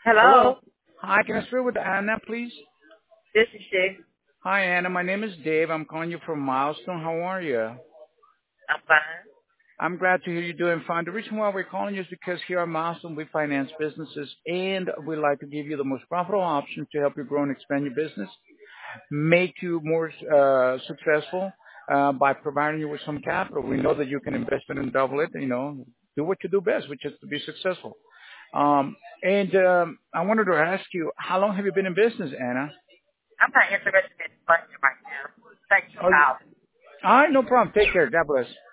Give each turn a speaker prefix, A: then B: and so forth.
A: Hello.
B: Hello.
A: Hi, can I speak with Anna, please?
B: This is she.
A: Hi, Anna. My name is Dave. I'm calling you from Milestone. How are you?
B: I'm fine.
A: I'm glad to hear you doing fine. The reason why we're calling you is because here at Milestone, we finance businesses, and we like to give you the most profitable option to help you grow and expand your business, make you more successful by providing you with some capital. We know that you can invest it and double it, do what you do best, which is to be successful. And I wanted to ask you, how long have you been in business, Anna?
B: I'm not interested in this question right now. Thanks for
A: Oh,
B: calling.
A: all right, no problem. Take care. God bless.